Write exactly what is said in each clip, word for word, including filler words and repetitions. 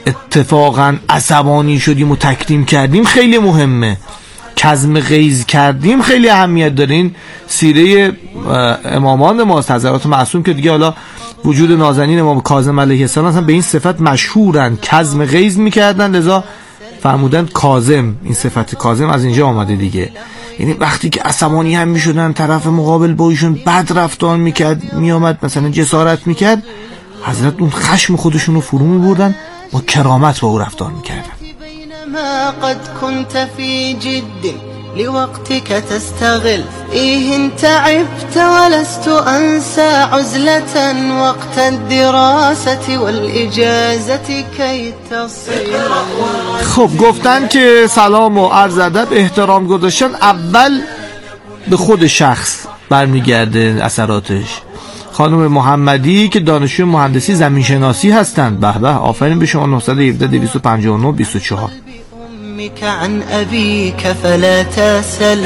اتفاقا عصبانی شدیم و تکریم کردیم خیلی مهمه، کظم غیظ کردیم خیلی اهمیت داره. این سیره امامان ماست، حضرات معصوم که دیگه حالا وجود نازنین امام کاظم علیه السلام اصلا به این صفت مشهورن، کظم غیظ میکردن، لذا فرمودن کاظم، این صفت کاظم از اینجا آمده دیگه. یعنی وقتی که عصبانی هم میشدن، طرف مقابل با ایشون بد رفتار میکرد، میامد مثلا جسارت میکرد، حضرت اون خشم خودشون رو فرو میبردن، با کرامت با او رفتار میکردن. بينما قد كنت في جد لوقتك تستغل فيه تعبت ولست أنسى عزلة وقت الدراسة والإجازة كي تصل. خب گفتن که سلام و عرض ادب، احترام گذاشتن اول به خود شخص برمیگرده اثراتش. خانم محمدی که دانشجوی مهندسی زمین شناسی هستند، به به، آفرین به شما. نه یک هفت دویست و پنجاه و نه بیست و چهار. عن أبيك فلا تسل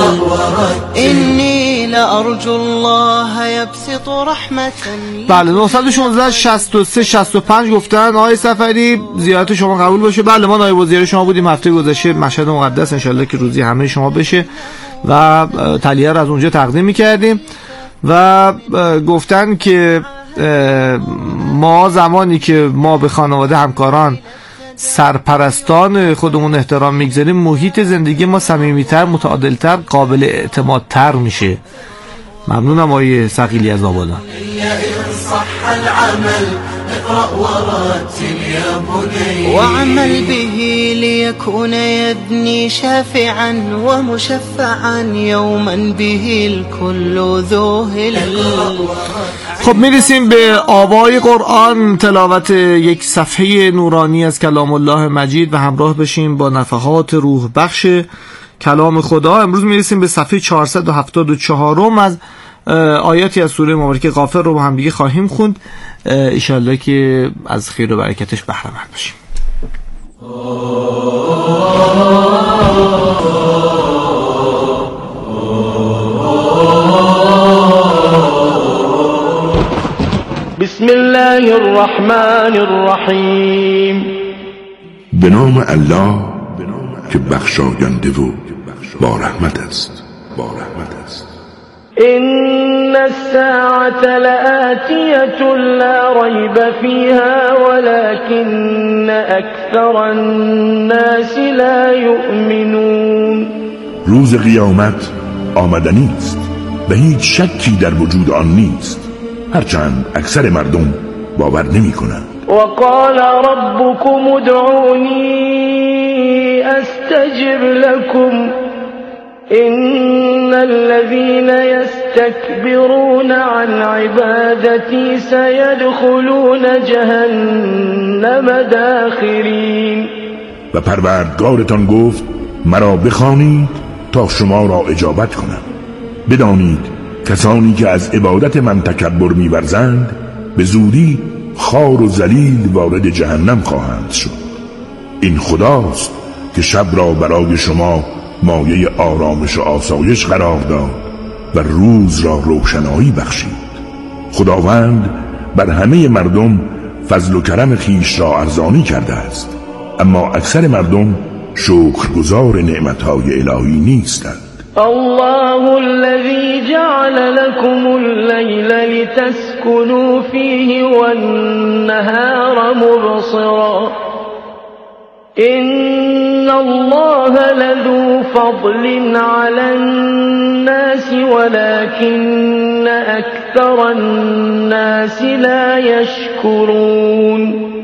إني لأرجو الله يبسط رحمة. بله نه یک شش شصت و سه شصت و پنج گفتن آقای سفری زیارت شما قبول باشه. بله ما نایب الوزیر شما بودیم هفته گذشته مشهد مقدس، انشالله که روزی همه شما بشه و تلیه رو از اونجا تقدیم می‌کردیم. و گفتن که ما زمانی که ما به خانواده همکاران سرپرستان خودمون احترام میگذاریم، محیط زندگی ما صمیمیتر، متعادلتر، قابل اعتمادتر میشه. ممنونم آقای ثقیلی از آبادان. وعمل به ليكون يبني شافعا ومشفعا يوما به الكل ذوهل. خب میرسیم به آوای قرآن، تلاوت یک صفحه نورانی از کلام الله مجید و همراه بشیم با نفحات روح بخش کلام خدا. امروز میرسیم به صفحه چهارصد و هفتاد و چهار از آیاتی از سوره مبارکه غافر رو با هم دیگه خواهیم خوند، انشالله که از خیر و برکتش بهره مند باشیم. بسم الله الرحمن الرحیم. به نام الله که بخشاینده و با رحمت است. با رحمت است. إن الساعة لآتية لا ريب فيها ولكن أكثر الناس لا يؤمنون. روز قیامت آمدنی است و هیچ شکی در وجود آن نیست، هرچند اکثر مردم باور نمی کنند. وقال ربكم ادعوني استجب لكم إن الذين يستكبرون عن عبادتي سيدخلون جهنم داخرين. و پروردگارتان گفت مرا بخوانید تا شما را اجابت کنم. بدانید کسانی که از عبادت من تکبر می‌ورزند به زودی خوار و ذلیل وارد جهنم خواهند شد. این خداست که شب را برای شما مایه آرامش و آسایش قرار داد و روز را روشنایی بخشید. خداوند بر همه مردم فضل و کرم خیش را ارزانی کرده است، اما اکثر مردم شکرگزار نعمتهای الهی نیستند. الله الذي جعل لكم الليل لتسكنوا فيه والنهار مبصرا إن الله لذو فضل على الناس ولكن أكثر الناس لا يشكرون.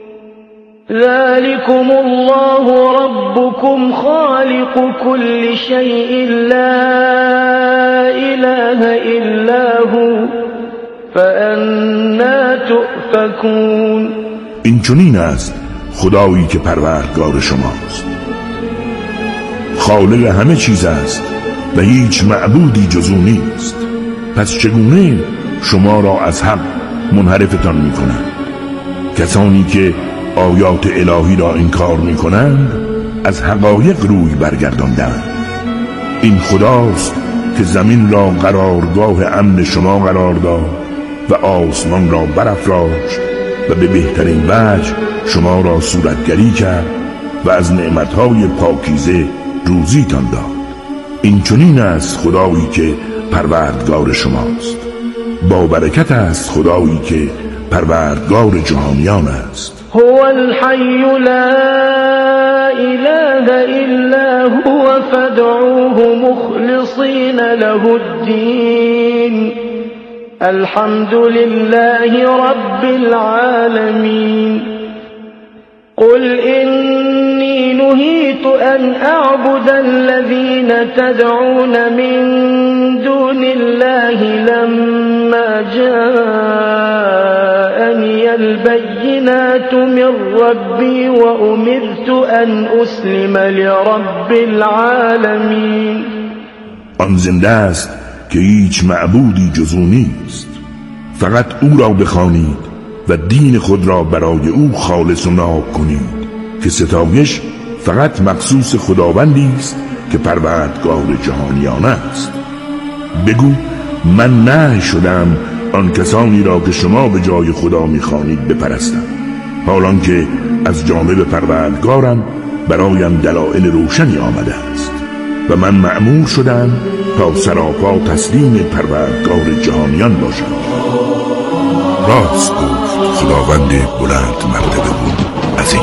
ذلكم الله ربكم خالق كل شيء لا إله إلا هو فأنا تؤفكون. این چنین است خدایی که پروردگار شماست، خالق همه چیز است و هیچ معبودی جز او نیست، پس چگونه شما را از حق منحرفتان می کنند؟ کسانی که آیات الهی را انکار می کنند از حقایق روی برگرداندند. این خداست که زمین را قرارگاه امن شما قرار داد و آسمان را برافراشت و به بهترین وجه شما را صورتگری کرد و از نعمتهای پاکیزه روزیتان داد. این چنین است خدایی که پروردگار شماست. با برکت است خدایی که پروردگار جهانیان است. هو الحی لا اله الا هو فادعوه مخلصین له الدین الحمد لله رب العالمین. قل إني نهيت أن أعبد الذين تدعون من دون الله لما جاءني البينات من ربي وأمرت أن أسلم لرب العالمين. آن زنده است که هیچ معبودی جز او نیست، فقط او را بخوانید و دین خود را برای او خالص و ناب کنید که ستایش فقط مخصوص خداوندی است که پروردگار جهانیان است. بگو من نهی شدم آن کسانی را که شما به جای خدا می‌خوانید بپرستم، حالان که از جانب پروردگارم برایم دلایل روشنی آمده است و من مأمور شدم تا سراپا تسلیم پروردگار جهانیان باشم. راست گفت خداوند بلند مرتبه بود عظیم.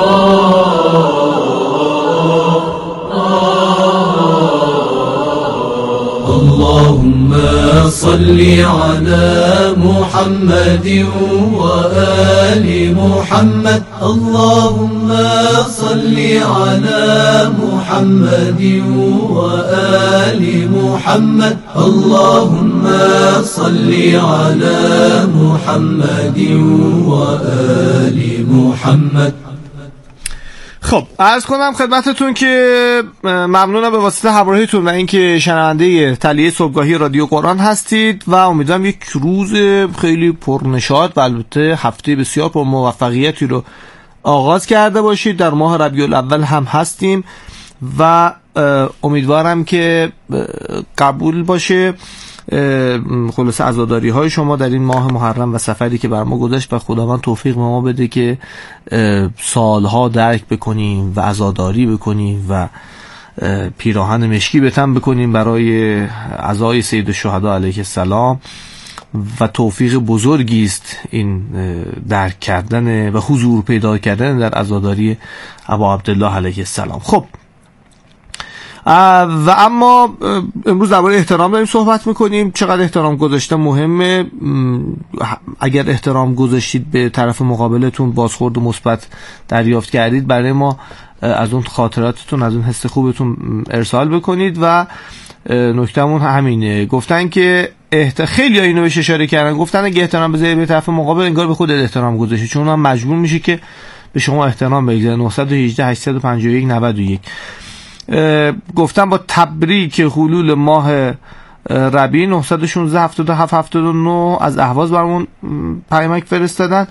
اللهم صل على محمد وآل محمد. اللهم صل على محمد وآل محمد. اللهم صل على محمد وآل محمد. خب عرض کنم خدمتتون که ممنونم به واسطه همراهیتون و اینکه شنونده تلیه صبحگاهی رادیو قرآن هستید و امیدوارم یک روز خیلی پرنشاط و البته هفته بسیار پر موفقیتی رو آغاز کرده باشید. در ماه ربیع الاول هم هستیم و امیدوارم که قبول باشه خلاصه عزاداری های شما در این ماه محرم و سفری که بر ما گذشت و خداوند توفیق به ما بده که سالها درک بکنیم و عزاداری بکنیم و پیراهن مشکی به تن بکنیم برای عزای سید الشهدا علیه السلام و توفیق بزرگی است این درک کردن و حضور پیدا کردن در عزاداری ابا عبدالله علیه السلام. خب و اما امروز درباره احترام داریم صحبت میکنیم. چقدر احترام گذاشته مهمه. اگر احترام گذاشتید به طرف مقابلتون بازخورد مثبت دریافت کردید، برای ما از اون خاطراتتون از اون حس خوبتون ارسال بکنید. و نکتهمون همینه، گفتن که احت... خیلی ها اینو بهش اشاره کردن، گفتن اگه احترام بذاری به طرف مقابل انگار به خودت احترام گذاشتی، چون هم مجبور میشی که به شما احترام بگذاره. نه یک هشت هشت پنج یک نود و یک. گفتم با تبریک حلول ماه ربیع نه یک شش هفتاد و هفت هفتاد و نه از اهواز برامون پیامک فرستادن.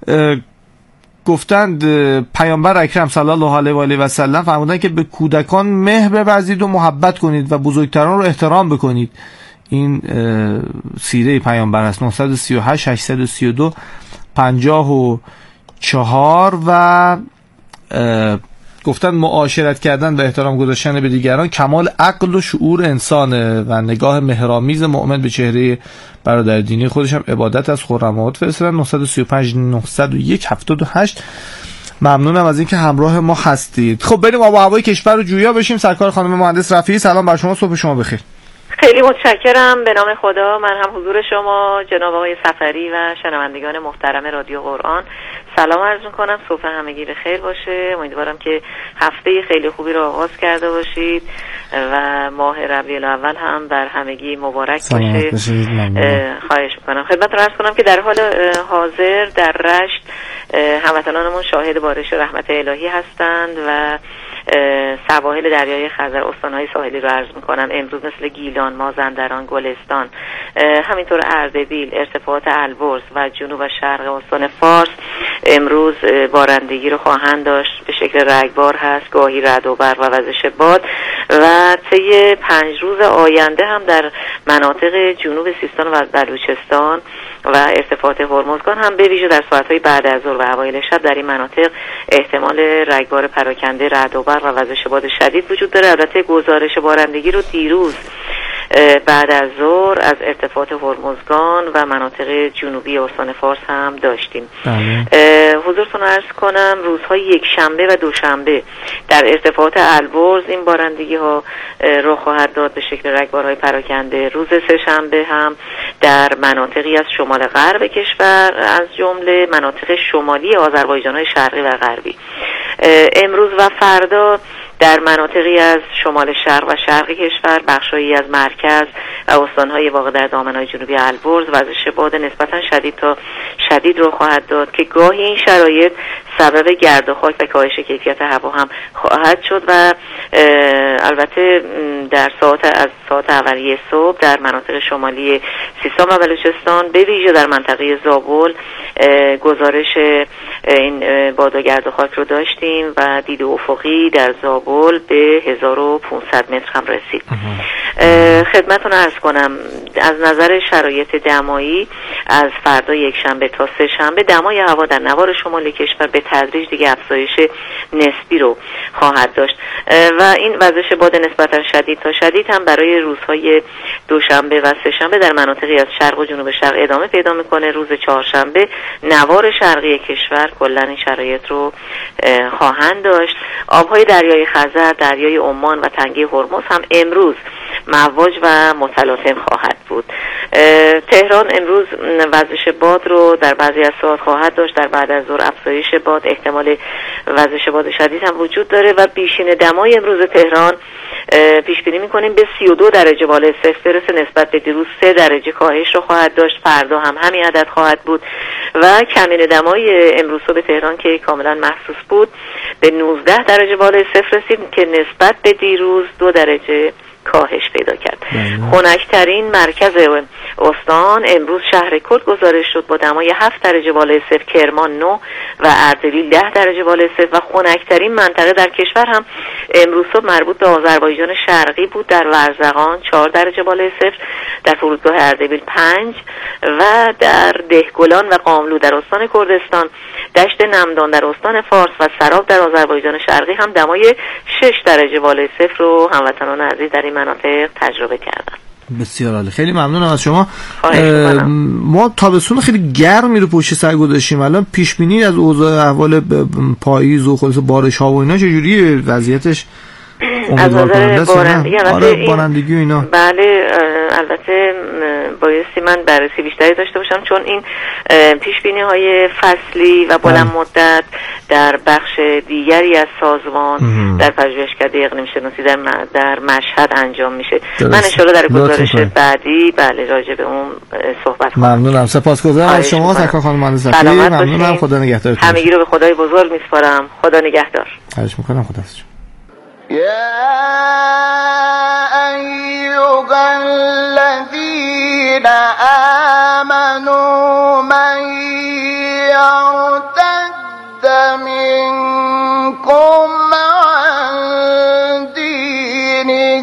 گفتند پیامبر اکرم صلی الله علیه و آله و سلم فرمودن که به کودکان مهر بورزید و محبت کنید و بزرگتران رو احترام بکنید. این سیره پیامبر است. نه سه هشت هشتصد و سی و دو پنجاه و چهار. و گفتن معاشرت کردن و احترام گذاشتن به دیگران کمال عقل و شعور انسانه و نگاه مهرآمیز مؤمن به چهره برادر دینی خودش هم عبادت از. خرمات فرستادن. نه سه پنج نه صفر یک هفتاد و هشت. ممنونم از اینکه همراه ما هستید. خب بریم آب و هوای کشور رو جویا بشیم. سرکار خانم مهندس رفیعی، سلام بر شما، صبح شما بخیر. خیلی متشکرم. به نام خدا، من هم حضور شما جناب آقای سفری و شنوندگان محترم رادیو قرآن سلام عرض می‌کنم. صبح همگی به خیر باشه. امیدوارم که هفته خیلی خوبی رو آغاز کرده باشید و ماه ربیع الاول هم بر همگی مبارک باشه. خواهش می‌کنم. خدمت رو عرض کنم که در حال حاضر در رشت هموطنانمون شاهد بارش رحمت الهی هستند و سواحل دریای خزر، استان‌های ساحلی رو عرض می‌کنم امروز مثل گیلان، مازندران، گلستان، همینطور اردبیل، ارتفاعات البرز و جنوب و شرق استان فارس امروز بارندگی رو خواهند داشت. به شکل رگبار هست، گاهی رعد و برق و وزش باد و طی پنج روز آینده هم در مناطق جنوب سیستان و بلوچستان و ارتفاعات هرمزگان هم به ویژه در ساعت‌های بعد از ظهر و اوایل شب در این مناطق احتمال رگبار پراکنده، رعد و برق و وزش باد شدید وجود داره. البته گزارش بارندگی رو دیروز بعد از ظهر از ارتفاعات هرمزگان و مناطق جنوبی استان فارس هم داشتیم. حضورتون عرض کنم روزهای یک شنبه و دوشنبه در ارتفاعات البرز این بارندگی ها رخ خواهد داد به شکل رگبارهای پراکنده. روز سه شنبه هم در مناطقی از شمال غرب کشور از جمله مناطق شمالی آذربایجان های شرقی و غربی. امروز و فردا در مناطقی از شمال شرق و شرقی کشور، بخشایی از مرکز و استان‌های واقع در دامنه‌های جنوبی البرز وزش باد نسبتاً شدید تا شدید رو خواهد داد که گاهی این شرایط سبب گرد و خاک و کاهش کیفیت هوا هم خواهد شد و البته در ساعت از ساعت اولیه صبح در مناطق شمالی سیستان و بلوچستان به ویژه در منطقه زابل گزارش این باد و گرد و خاک رو داشتیم و دید افقی در زابل به هزار و پانصد متر هم رسید. خدمتتون عرض کنم از نظر شرایط دمایی از فردا یک شنبه تا سه شنبه دمای هوا در نوار شمالی کشور به تدریج دیگه افزایش نسبی رو خواهد داشت و این وزش باد نسبتا شدید تا شدید هم برای روزهای دوشنبه و سه شنبه در مناطقی از شرق و جنوب شرق ادامه پیدا میکنه. روز چهارشنبه نوار شرقی کشور کلا این شرایط رو خواهند داشت. آبهای دریای خزر، دریای عمان و تنگه هرمز هم امروز مواج و متلاطم خواهد بود. تهران امروز وزش باد رو در بعضی از ساعات خواهد داشت. در بعد از ظهر افزایش باد، احتمال وزش باد شدید هم وجود داره و بیشین دمای امروز تهران پیش بینی می‌کنیم به سی و دو درجه بالای صفر برسه. نسبت به دیروز سه درجه کاهش رو خواهد داشت. فردا هم همین عدد خواهد بود و کمین دمای امروز صبح تهران که کاملا محسوس بود به نوزده درجه بالای صفر رسید که نسبت به دیروز دو درجه کاهش پیدا کرد. خنک‌ترین مرکز استان امروز شهر کرد گزارش شد با دمای هفت درجه بالای صفر، کرمان نه و اردبیل ده درجه بالای صفر و خنک‌ترین منطقه در کشور هم امروز صبح مربوط به آذربایجان شرقی بود. در ورزقان چهار درجه بالای صفر، در فرودگاه اردبیل پنج و در دهگلان و قاملو در استان کردستان، دشت نمدان در استان فارس و سراب در آذربایجان شرقی هم دمای شش درجه بالای صفر رو هموطنان عزیز در این مناطق تجربه کردن. بسیار عالی، خیلی ممنونم از شما. ما تابستون خیلی گرمی رو پشت سر گذاشتیم. الان پیش بینی از اوضاع احوال پاییز و خلاص بارش ها و اینا چجوریه وضعیتش؟ از نظر بارندگی آره بارندگی و اینا. بله البته بایستی من بررسی بیشتری داشته باشم چون این پیش بینی های فصلی و بلند مدت در بخش دیگری از سازمان مم. در پژوهشکده اقلیم شناسی در در مشهد انجام میشه. درست. من ان شاءالله در گزارش بعدی بله راجع به اون صحبت کنم. ممنونم، سپاسگزارم از شما سرکار خانم مهندس صفی. ممنونم، خدا نگهدارتون. همگی رو به خدای بزرگ میسپارم. خدا نگهدار. خواهش میکنم، خدا حافظ. يا أيها الذين آمنوا من يرتد منكم عن دينه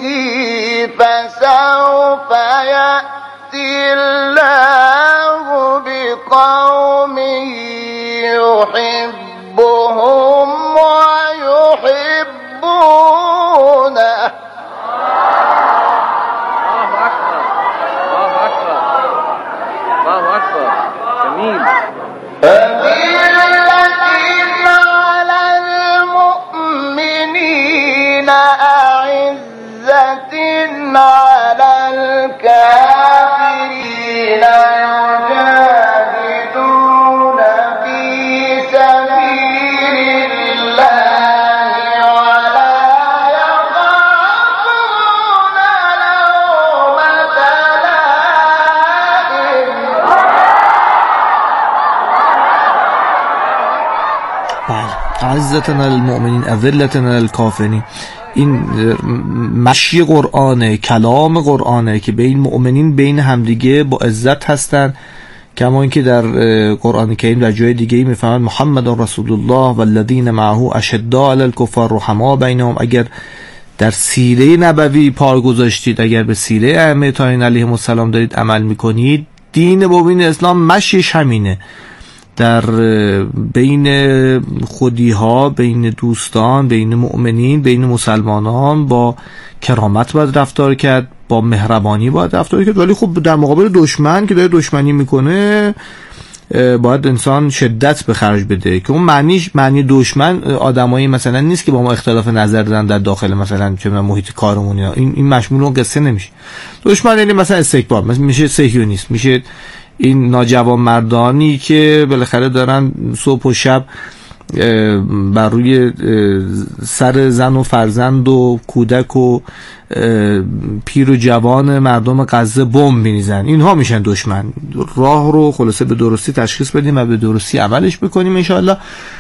فسوف يأتي الله بقوم يحبهم ويحب عزتنا المؤمنین اذلتنا الکافرین. این مشی قرآنه، کلام قرآنه که بین مؤمنین بین همدیگه با عزت هستن، کما اینکه در قرآن کریم در جای دیگه میفهمن محمد رسول الله والذین معه اشداء علی الکفار رحماء بینهم. اگر در سیره نبوی پار گذاشتید، اگر به سیره ائمه طاهرین علیهم السلام دارید عمل میکنید، دین مبین اسلام مشیش همینه، در بین خودی ها، بین دوستان، بین مؤمنین، بین مسلمانان با کرامت باید رفتار کرد، با مهربانی باید رفتار کرد. ولی خب در مقابل دشمن که داره دشمنی میکنه باید انسان شدت به خرج بده، که اون معنیش معنی دشمن آدمایی مثلا نیست که با ما اختلاف نظر دارن در داخل مثلا چه محیط کارمون، این این مشمول اون قصه نمیشه. دشمن یعنی مثلا استکبار، مثلا میشه صهیونیست، میشه این ناجوان مردانی که بالاخره دارن صبح و شب بر روی سر زن و فرزند و کودک و پیر و جوان مردم غزه بمب می‌ریزن، اینها میشن دشمن. راه رو خلاصه به درستی تشخیص بدیم و به درستی عملش بکنیم انشاءالله،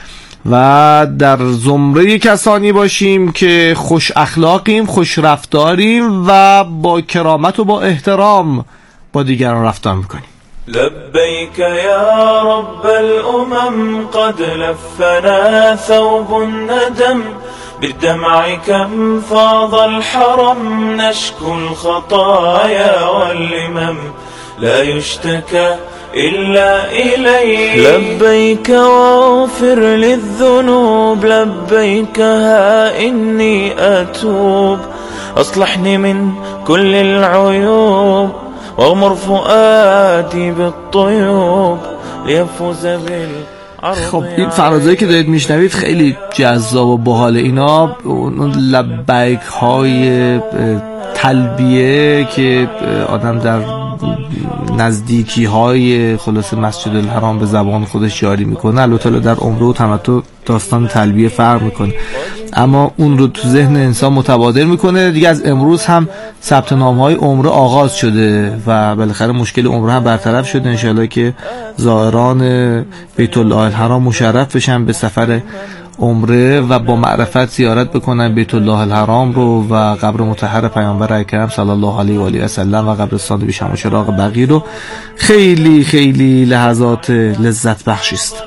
و در زمره کسانی باشیم که خوش اخلاقیم، خوش رفتاریم و با کرامت و با احترام با دیگران رفتار میکنیم. لبيك يا رب الأمم قد لفنا ثوب الندم بالدمع كم فاض الحرم نشكو الخطايا واللمم لا يشتكى إلا إليك. لبيك واغفر للذنوب لبيك ها إني أتوب أصلحني من كل العيوب واغمر فؤادي بالطيوب ليفوز بالعرض. خب این فرازایی که دارید میشنوید خیلی جذاب و باحال. اینا اون لبیک های تلبیه که آدم در نزدیکی های خلاص مسجد الحرام به زبان خودش جاری میکنه. البته در عمره و تمتع داستان تلبیه فرق میکنه، اما اون رو تو ذهن انسان متبادر میکنه دیگه. از امروز هم ثبت نام های عمره آغاز شده و بالاخره مشکل عمره هم برطرف شده انشاءالله که زائران بیت الله الحرام مشرف بشن به سفر عمره و با معرفت زیارت بکنن بیت الله الحرام رو و قبر مطهر پیامبر اکرم صلی الله علیه و آله و سلم و قبرستان بی شم و چراغ بقیع رو. خیلی خیلی لحظات لذت بخشی است.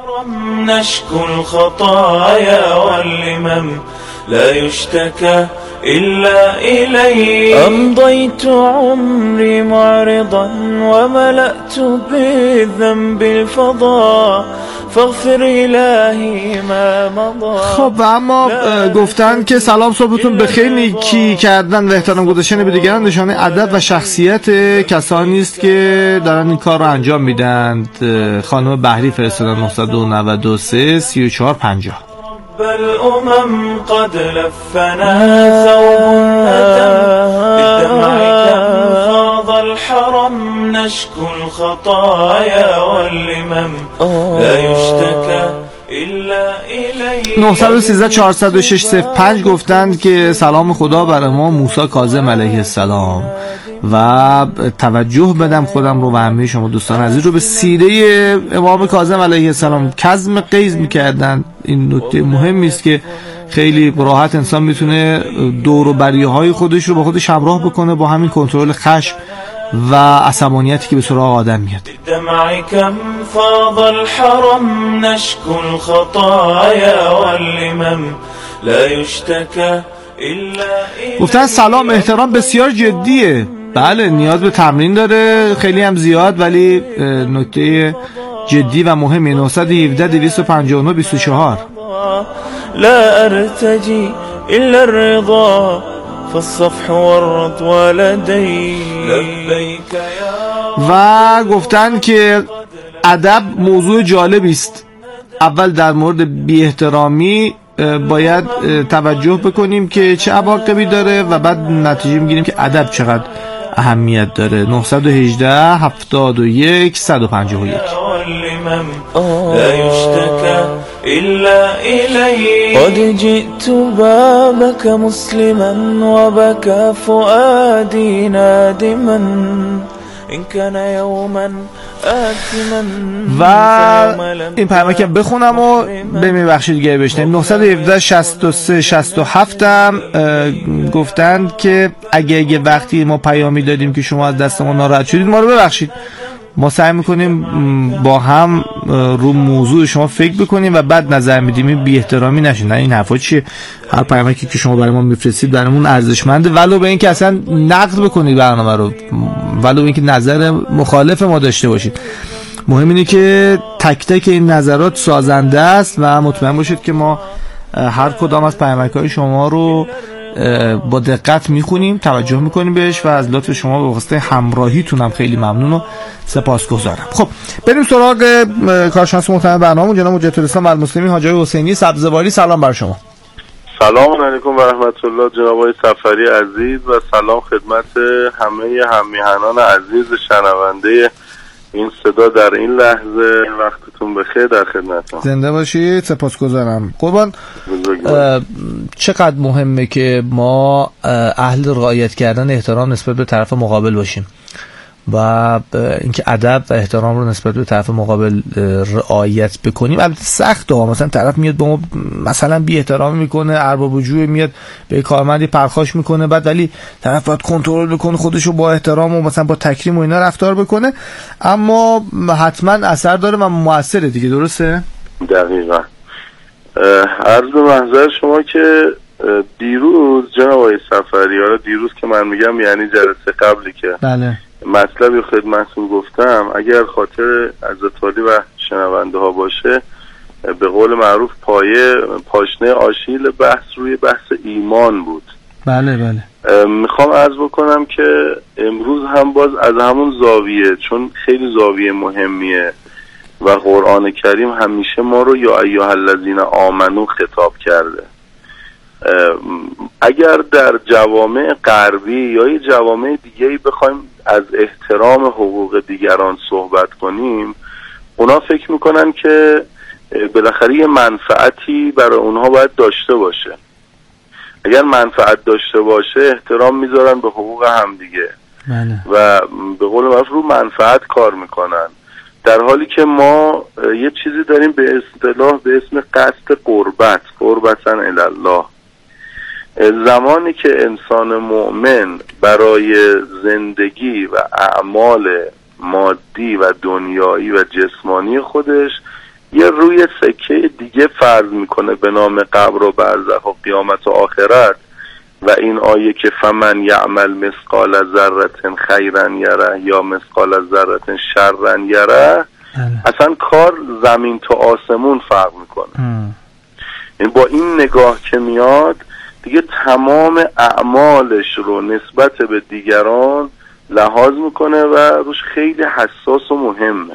نشكو الخطايا واللمم لا يشتكى إلا إليك. أمضيت عمري معرضا وملأت بالذنب الفضاء فاغفر إلهي ما مضى. خب و اما گفتن که سلام صبحتون بخیر، نیکی کردن و احترام گذاشتن به دیگران نشانه ادب و شخصیت کسانی است که دارن این کار رو انجام میدن. خانم بهری فرستادن نه نه دو سه سی و چهار پنجاه. الأمم قد لفنا ثوب الندم بالدمع كم فاض الحرم نشكو الخطايا واللمم لا يشتكى إلا إليه. نه یک سه چهار صفر شش صفر پنج گفتند که سلام خدا بر امام موسی کاظم علیه السلام و توجه بدم خودم رو و همه شما دوستان عزیز رو به سیره امام کاظم علیه السلام. کظم غیظ میکردن. این نکته مهمی است که خیلی راحت انسان میتونه دور و بریه های خودش رو با خودش همراه بکنه با همین کنترل خشم و عصبانیتی که به سراغ آدم میاد. دمع کم فاض الحرم نشكو الخطايا واللمم لا يشتكى الا. گفتن سلام احترام بسیار جدیه. بله نیاز به تمرین داره خیلی هم زیاد، ولی نکته جدی و مهمی. نه یک هفت دویست و پنجاه و نه بیست و چهار. لا ارتجي الا الرضا فالصفح والرد ولدي لبيك يا. و گفتن که ادب موضوع جالبی است. اول در مورد بی احترامی باید توجه بکنیم که چه عواقبی داره و بعد نتیجه میگیریم که ادب چقدر اهمیت داره. نه یک هشت هفتاد و یک صد و پنجاه و یک. لا يشتكى إلا إليه. قد جئت بابك مسلما وبكى فؤادي نادما إن كان يوما آثما. و این پیامک که بخونم و ببخشید دیگه بشنیم. نه یک هفت شصت و سه شصت و هفت هم گفتند که اگه اگه وقتی ما پیامی دادیم که شما از دست ما ناراحت شدید ما رو ببخشید. ما سعی میکنیم با هم رو موضوع شما فکر بکنیم و بعد نظر میدیم، بی احترامی نشه. نه این حرفا چیه؟ هر پیامی که شما برای ما میفرستید برامون ارزشمنده، ولو به اینکه اصلا نقد بکنید برنامه رو، ولو به اینکه نظر مخالف ما داشته باشید. مهم اینه که تک تک این نظرات سازنده است و مطمئن باشید که ما هر کدام از پیامک‌های شما رو با دقت میخونیم، توجه میکنیم بهش و از لطف شما به واسطه همراهیتونم خیلی ممنون و سپاسگزارم. خب بریم سراغ کارشناس محترم برنامه جناب حجت الاسلام المسلمین حاجی حسینی سبزواری. سلام بر شما. سلام علیکم و رحمت الله جناب آقای صفری عزیز و سلام خدمت همه هممیهنان عزیز شنونده این صدا در این لحظه. وقتتون بخیر، در خدمتتون. زنده باشید، سپاسگزارم. قربان، چقدر مهمه که ما اهل رعایت کردن احترام نسبت به طرف مقابل باشیم و اینکه ادب و احترام رو نسبت به طرف مقابل رعایت بکنیم. البته سخته ها، مثلا طرف میاد به ما مثلا بی احترامی میکنه، ارباب وجوه میاد به کارمندی پرخاش میکنه، بعد ولی طرف باید کنترل بکنه خودشو با احترام و مثلا با تکریم و اینا رفتار بکنه، اما حتما اثر داره و موثره دیگه. درسته؟ دقیقاً. عرض به محضر شما که دیروز جناب آقای صفری، حالا دیروز که من میگم یعنی جلسه قبلی که بله مطلبی خدمتتون گفتم، اگر خاطر حضرت عالی و شنونده ها باشه، به قول معروف پایه پاشنه آشیل بحث روی بحث ایمان بود. بله بله. میخوام عرض بکنم که امروز هم باز از همون زاویه، چون خیلی زاویه مهمیه و قرآن کریم همیشه ما رو یا ایها الذین آمنو خطاب کرده. اگر در جوامع غربی یا یه جوامع دیگه‌ای بخوایم از احترام حقوق دیگران صحبت کنیم، اونا فکر میکنن که بالاخره یه منفعتی برای اونها باید داشته باشه. اگر منفعت داشته باشه احترام میذارن به حقوق همدیگه و به قول معروف رو منفعت کار میکنن، در حالی که ما یه چیزی داریم به اصطلاح به اسم قصد قربت، قربتن الالله. زمانی که انسان مؤمن برای زندگی و اعمال مادی و دنیایی و جسمانی خودش یه روی سکه دیگه فرض میکنه به نام قبر و برزخ و قیامت و آخرت، و این آیه که فمن یعمل مثقال ذره خیرا یره یا مثقال ذره شرا یره، اصلا کار زمین تا آسمون فرق میکنه. این با این نگاه که میاد دیگه تمام اعمالش رو نسبت به دیگران لحاظ میکنه و روش خیلی حساس و مهمه.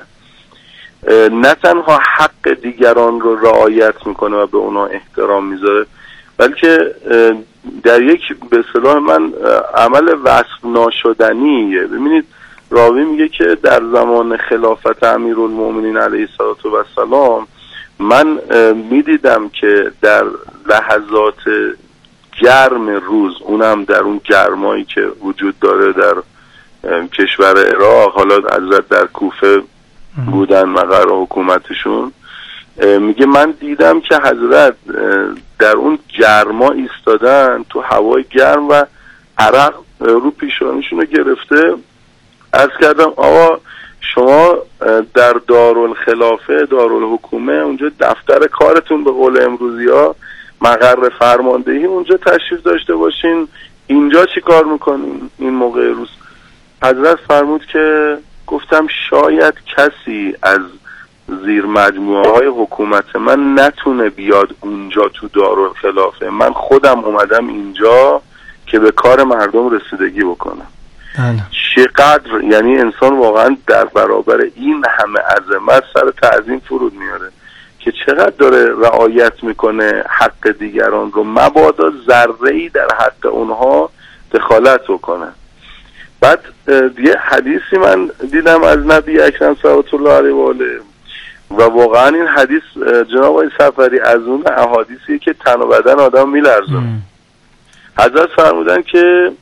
نه تنها حق دیگران رو رعایت میکنه و به اونا احترام میذاره، بلکه در یک به اصطلاح من عمل وصف ناشدنیه. ببینید راوی میگه که در زمان خلافت امیرالمومنین علیه السلام من میدیدم که در لحظات گرم روز، اونم در اون گرمایی که وجود داره در کشور عراق، حالا حضرت در کوفه بودن مقر حکومتشون، میگه من دیدم که حضرت در اون گرما ایستادن تو هوای گرم و عرق رو پیشانیشون رو گرفته. عرض کردم آقا شما در دارالخلافه دارالحکومه اونجا دفتر کارتون به قول امروزی ها مقر فرماندهی اونجا تشریف داشته باشین، اینجا چی کار میکنین این موقع روز؟ حضرت فرمود که گفتم شاید کسی از زیر مجموعه های حکومت من نتونه بیاد اونجا تو دارالخلافه، من خودم اومدم اینجا که به کار مردم رسیدگی بکنم. چقدر یعنی انسان واقعا در برابر این همه عظمت سر تعظیم فرود میاره که چقدر داره رعایت میکنه حق دیگران رو، مبادا ذره‌ای در حق اونها دخالت بکنه. بعد یه حدیثی من دیدم از نبی اکرم صلوات الله علیه و آله و واقعا این حدیث جناب آقای صفری از اون احادیثیه که تن و بدن آدم میلرزونه. حضرت فرمودن که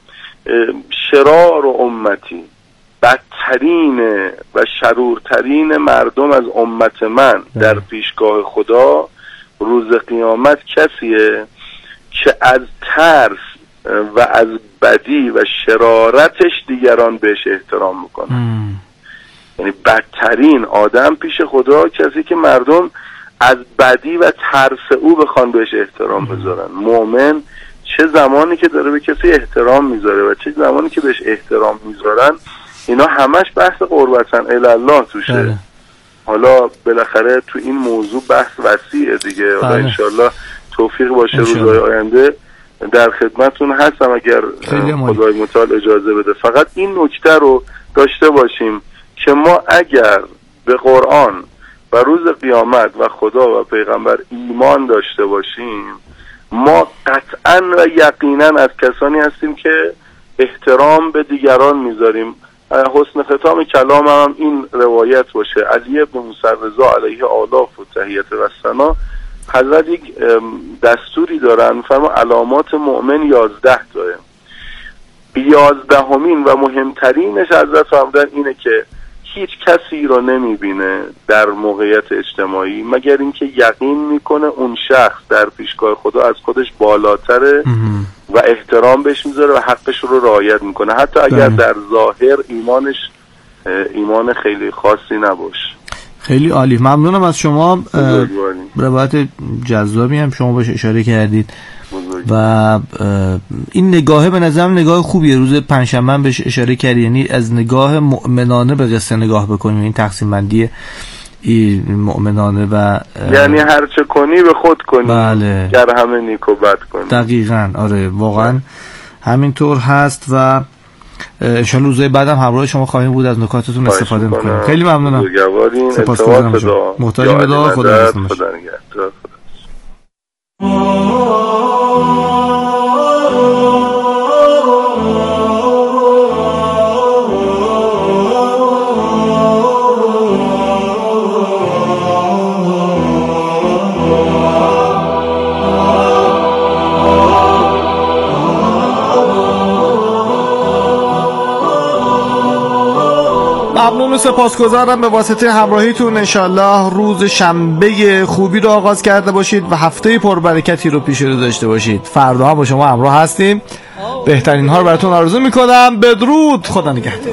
شرار و امتی، بدترین و شرورترین مردم از امت من در پیشگاه خدا روز قیامت کسیه که از ترس و از بدی و شرارتش دیگران بهش احترام میکنن. یعنی بدترین آدم پیش خدا کسی که مردم از بدی و ترس او بخوان بهش احترام بذارن. مؤمن چه زمانی که داره به کسی احترام میذاره و چه زمانی که بهش احترام میذارن، اینا همش بحث قربتن الله توشه. بله. حالا بالاخره تو این موضوع بحث وسیعه دیگه. حالا بله. انشالله توفیق باشه روزهای آینده در خدمتون هستم اگر خدای متعال اجازه بده. فقط این نکته رو داشته باشیم که ما اگر به قرآن و روز قیامت و خدا و پیغمبر ایمان داشته باشیم، ما قطعا و یقینا از کسانی هستیم که احترام به دیگران میذاریم. حسن ختام کلام هم این روایت باشه. علی ابن موسی رضا علیه آلاف و تحیت و ثنا، حضرت یک دستوری دارن، میفرما علامات مؤمن یازده داره. یازدهمین و مهمترینش حضرت فرمودن اینه که هیچ کسی رو نمیبینه در موقعیت اجتماعی مگر اینکه یقین میکنه اون شخص در پیشگاه خدا از خودش بالاتره و احترام بهش میذاره و حقش رو رعایت میکنه، حتی اگر در ظاهر ایمانش ایمان خیلی خاصی نباشه. خیلی عالی، ممنونم از شما. روایت جذابی هم شما باش اشاره کردید و این نگاهه به نظرم نگاه خوبیه. روز پنجشنبه بهش اشاره کردی، یعنی از نگاه مؤمنانه به قصه نگاه بکنیم، این تقسیم بندی مؤمنانه و یعنی هر چه کنی به خود کنی. بله. گر همه نیک و بد کنی. دقیقاً آره، واقعا همینطور هست و انشالله روزهای بعدم همراه شما خواهیم بود، از نکاتتون استفاده میکنیم. خیلی ممنونم. سپاسگزارم شما. محتاجم به دعا. خدا نگهدار. ممنون و سپاسگزارم به واسطه همراهیتون. انشالله روز شنبه خوبی رو آغاز کرده باشید و هفته پربرکتی رو پیش رو داشته باشید. فردا هم با شما همراه هستیم. بهترین ها رو براتون آرزو میکنم. بدرود. خدا نگهدار.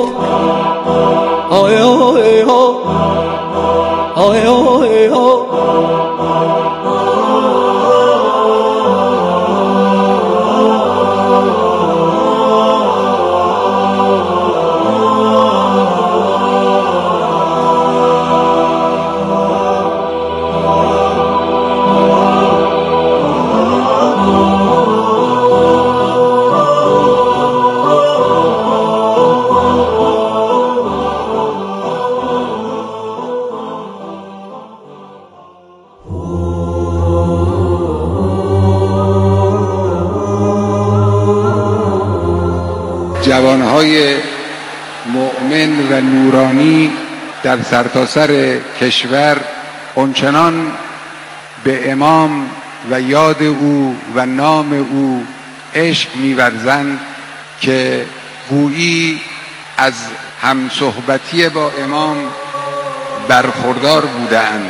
جوانهای مؤمن و نورانی در سرتاسر کشور اونچنان به امام و یاد او و نام او عشق می‌ورزند که گویی از همصحبتی با امام برخوردار بودند.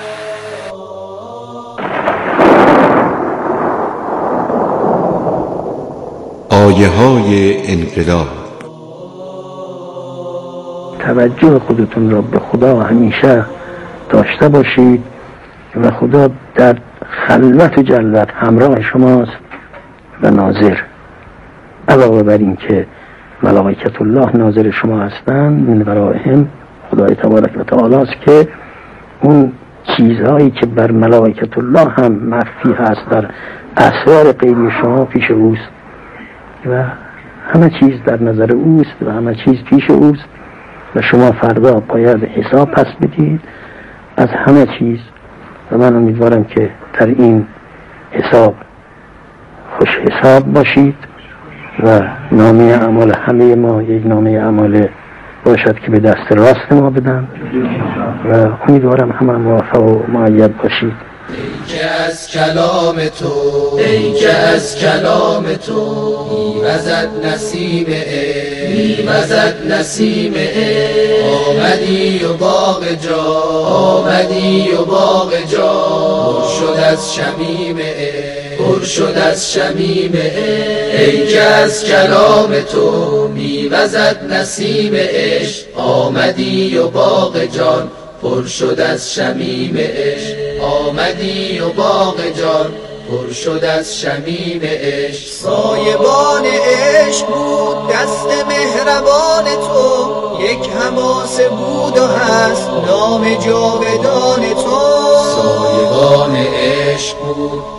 آیه های انقلاب. توجه خودتون را به خدا همیشه داشته باشید و خدا در خلوت و جلوت همراه شماست و ناظر. علاوه بر این که ملائکت الله ناظر شما هستند، من ورائهم خدای تبارک و تعالی است که اون چیزهایی که بر ملائکت الله هم مخفی هست در اسرار غیبی شما پیش اوست و همه چیز در نظر اوست و همه چیز پیش اوست و شما فردا باید حساب پس بدید از همه چیز و من امیدوارم که در این حساب خوش حساب باشید و نامه اعمال همه ما یک نامه اعمال باشد که به دست راست ما بدن و امیدوارم همه موفق و مؤید باشید. ای که از کلام تو ای که از کلام تو میوزد نسیم عشق میوزد نسیم عشق آمدی و باغ جا آمدی و باغ جا پر شد از شمیم عشق پر شد از شمیم عشق ای که از کلام تو میوزد نسیم عشق آمدی و باغ جان پر شد از شمیم عشق آمدی و باغ جان پر شد از شمیم عشق سایبان عشق بود دست مهربان تو یک حماسه بود و هست نام جاودان تو سایبان عشق بود